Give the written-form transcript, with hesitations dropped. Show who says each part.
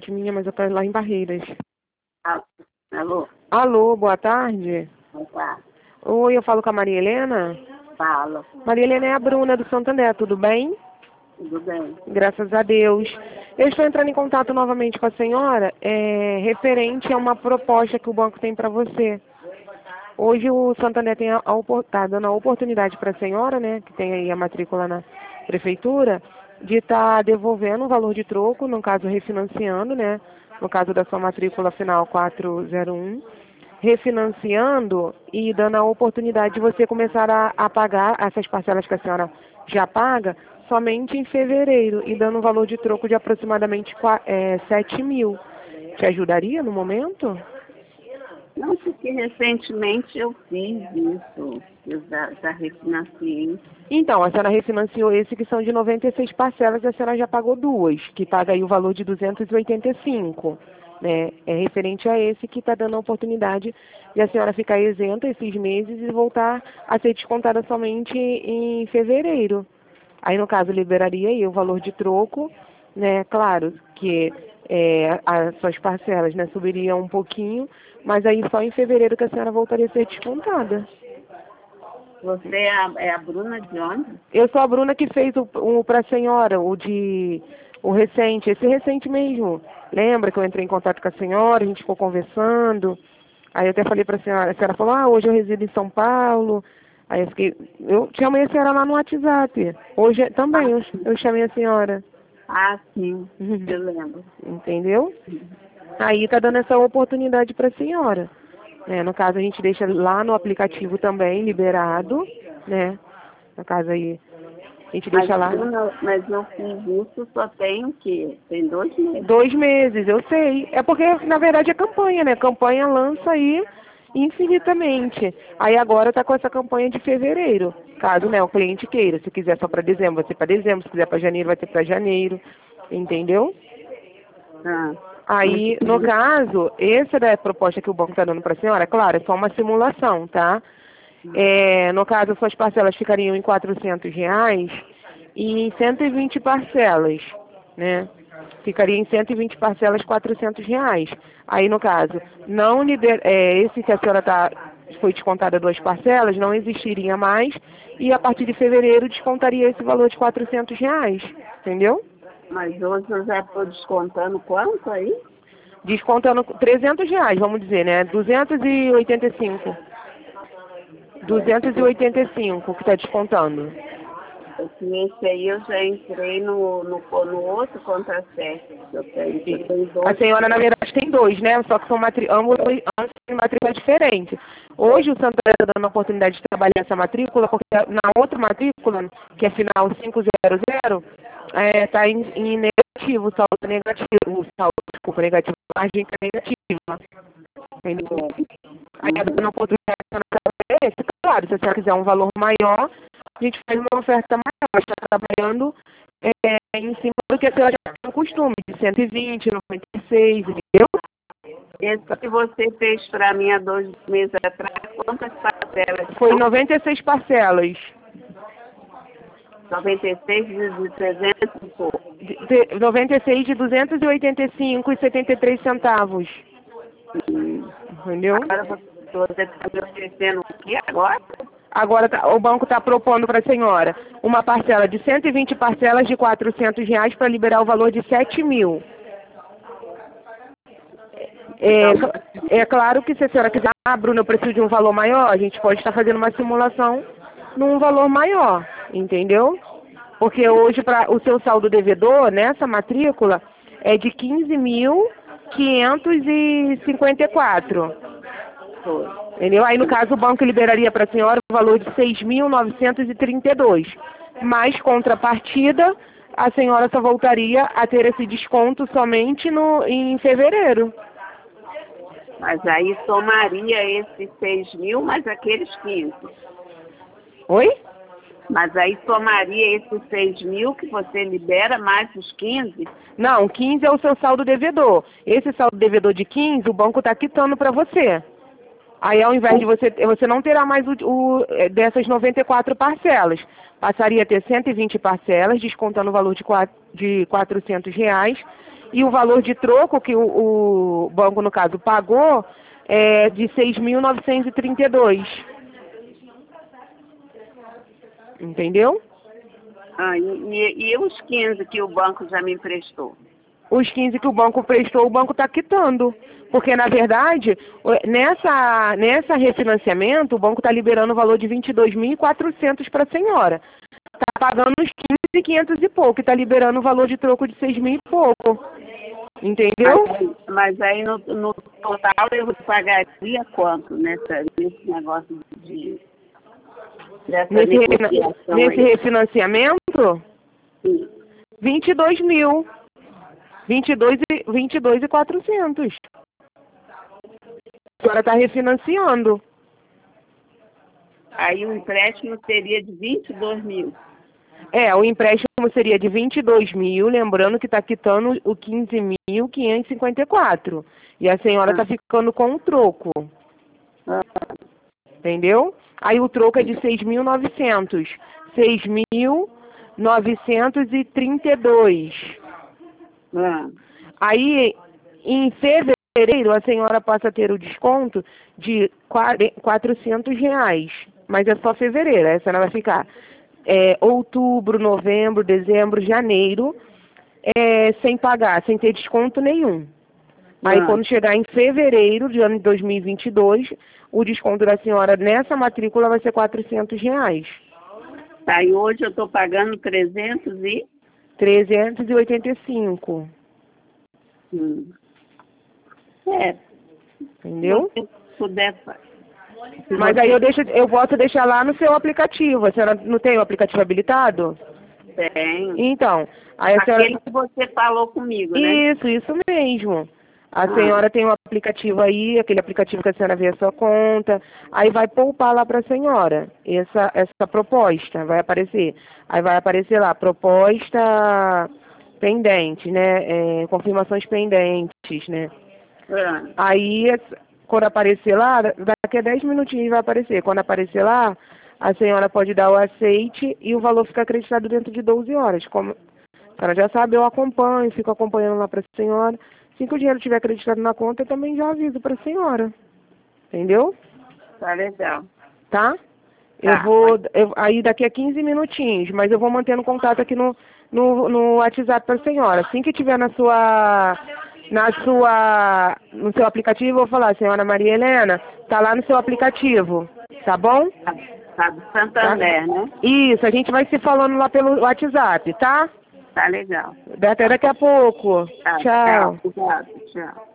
Speaker 1: tarde, minha, mas eu estou lá em Barreiras.
Speaker 2: Alô?
Speaker 1: Alô, boa tarde.
Speaker 2: Opa,
Speaker 1: Oi, eu falo com a Maria Helena.
Speaker 2: fala.
Speaker 1: Maria Helena é a Bruna do Santander, tudo bem?
Speaker 2: Tudo bem?
Speaker 1: Graças a Deus. Eu estou entrando em contato novamente com a senhora, referente a uma proposta que o banco tem para você. Hoje o Santander está dando a oportunidade para a senhora, né, que tem aí a matrícula na prefeitura, de estar devolvendo o valor de troco, no caso refinanciando, né, no caso da sua matrícula final 401, refinanciando e dando a oportunidade de você começar a pagar essas parcelas que a senhora já paga somente em fevereiro e dando um valor de troco de aproximadamente 7 mil. Te ajudaria no momento?
Speaker 2: Não, porque recentemente eu fiz isso, eu já refinanciei.
Speaker 1: Então, a senhora refinanciou esse que são de 96 parcelas, a senhora já pagou duas, que paga aí o valor de 285, né? É referente a esse que está dando a oportunidade de a senhora ficar isenta esses meses e voltar a ser descontada somente em fevereiro. Aí, no caso, liberaria aí o valor de troco, né? Claro que as suas parcelas, né, subiriam um pouquinho, mas aí só em fevereiro que a senhora voltaria a ser descontada.
Speaker 2: Você é a Bruna de onde?
Speaker 1: Eu sou a Bruna que fez o para a senhora, o recente, esse recente mesmo. Lembra que eu entrei em contato com a senhora, a gente ficou conversando. Aí eu até falei para a senhora falou, hoje eu resido em São Paulo. Aí eu chamei a senhora lá no WhatsApp. Hoje também eu chamei a senhora.
Speaker 2: Ah, sim, eu lembro.
Speaker 1: Entendeu? Aí tá dando essa oportunidade para a senhora. Né? No caso, a gente deixa lá no aplicativo também, liberado, né? No caso aí, a gente deixa lá.
Speaker 2: Mas eu fiz isso só tem o quê? Tem 2 meses.
Speaker 1: 2 meses, eu sei. É porque, na verdade, é campanha, né? Campanha lança aí infinitamente. Aí agora tá com essa campanha de fevereiro. Caso, né, o cliente queira. Se quiser só para dezembro, vai ser para dezembro. Se quiser para janeiro, vai ser para janeiro. Entendeu?
Speaker 2: Ah,
Speaker 1: Aí, no caso, essa da proposta que o banco está dando para a senhora, claro, é só uma simulação, tá? No caso, suas parcelas ficariam em R$ 400 e em 120 parcelas, né? Ficaria em 120 parcelas R$ 400. Aí, no caso, não esse que a senhora foi descontada 2 parcelas, não existiria mais e a partir de fevereiro descontaria esse valor de R$ 400, entendeu?
Speaker 2: mas hoje eu já estou descontando quanto aí?
Speaker 1: Descontando R$ 300, vamos dizer, né? 285. 285 que está descontando.
Speaker 2: Porque esse aí eu já entrei no outro contra-cheque que eu tenho. Eu tenho
Speaker 1: A
Speaker 2: 2.
Speaker 1: senhora, na verdade, tem 2, né? Só que são ambos têm matrícula diferente. Hoje o Santander está dando a oportunidade de trabalhar essa matrícula, porque na outra matrícula, que é final 500, está em negativo, o saldo é negativo, desculpa, negativo, a margem está negativa. Entendeu? Aí está dando a oportunidade de trabalhar esse. Claro, se a senhora quiser um valor maior, a gente faz uma oferta maior, mas está trabalhando em cima do que a senhora já tem o costume, de 120, 96, entendeu?
Speaker 2: Esse que você fez para mim há 2 meses atrás, quantas parcelas?
Speaker 1: Foi 96 parcelas.
Speaker 2: 96 de 300 e pouco.
Speaker 1: 96 de 285,73 centavos. Entendeu?
Speaker 2: Agora você está me oferecendo o quê agora?
Speaker 1: Agora o banco está propondo para a senhora uma parcela de 120 parcelas de R$ 400 para liberar o valor de 7 mil. É claro que se a senhora quiser, Bruna, eu preciso de um valor maior, a gente pode estar fazendo uma simulação num valor maior, entendeu? Porque hoje o seu saldo devedor nessa matrícula é de 15.554. Entendeu? Aí no caso o banco liberaria para a senhora o valor de 6.932. Mais contrapartida, a senhora só voltaria a ter esse desconto somente em fevereiro.
Speaker 2: Mas aí somaria esses 6 mil mais aqueles 15.
Speaker 1: Oi?
Speaker 2: Mas aí somaria esses 6 mil que você libera mais os 15?
Speaker 1: Não, 15 é o seu saldo devedor. Esse saldo devedor de 15, o banco está quitando para você. Aí ao invés de você não terá mais dessas 94 parcelas. Passaria a ter 120 parcelas, descontando o valor de R$ 400, E o valor de troco que o banco, no caso, pagou é de 6.932. Entendeu?
Speaker 2: Ah, e os 15 que o banco já me emprestou?
Speaker 1: Os 15 que o banco prestou, o banco está quitando. Porque, na verdade, nessa refinanciamento, o banco está liberando o valor de 22.400 para a senhora. Está pagando os 15.500 e pouco, e está liberando o valor de troco de 6.000 e pouco. Entendeu?
Speaker 2: Mas aí no total eu pagaria quanto nesse negócio dessa negociação
Speaker 1: Nesse
Speaker 2: aí?
Speaker 1: refinanciamento,
Speaker 2: Sim.
Speaker 1: 22.000. 22.400. A senhora está refinanciando.
Speaker 2: Aí o empréstimo seria de 22 mil.
Speaker 1: O empréstimo seria de 22.000, lembrando que está quitando o 15.554. E a senhora está ficando com o troco. Entendeu? Aí o troco é de 6.900. 6.932. Aí, em fevereiro, a senhora passa a ter o desconto de R$ 400. Mas é só fevereiro. Aí a senhora vai ficar outubro, novembro, dezembro, janeiro, sem pagar, sem ter desconto nenhum. Aí, quando chegar em fevereiro de ano de 2022, o desconto da senhora nessa matrícula vai ser R$ 400.
Speaker 2: Aí hoje eu estou pagando
Speaker 1: 385. Entendeu?
Speaker 2: Se puder.
Speaker 1: Mas aí eu posso deixar lá no seu aplicativo. A senhora não tem o aplicativo habilitado?
Speaker 2: Tem.
Speaker 1: Então, aí a senhora...
Speaker 2: Aquele que você falou comigo, né?
Speaker 1: Isso mesmo. A senhora tem um aplicativo aí, aquele aplicativo que a senhora vê a sua conta, aí vai poupar lá para a senhora essa proposta, vai aparecer. Aí vai aparecer lá, proposta pendente, né? Confirmações pendentes, né? Aí, quando aparecer lá, daqui a 10 minutinhos vai aparecer. Quando aparecer lá, a senhora pode dar o aceite e o valor fica acreditado dentro de 12 horas. Como a senhora já sabe, eu acompanho, fico acompanhando lá para a senhora. Assim que o dinheiro estiver acreditado na conta, eu também já aviso para a senhora. Entendeu?
Speaker 2: Tá legal.
Speaker 1: Tá? Aí daqui a 15 minutinhos, mas eu vou mantendo contato aqui no WhatsApp para a senhora. Assim que tiver no seu aplicativo, eu vou falar, senhora Maria Helena, tá lá no seu aplicativo, tá bom?
Speaker 2: Tá do Santander, né?
Speaker 1: Isso, a gente vai se falando lá pelo WhatsApp, tá?
Speaker 2: Tá legal.
Speaker 1: Até daqui a pouco.
Speaker 2: Tá,
Speaker 1: Tchau.
Speaker 2: Obrigado, tchau.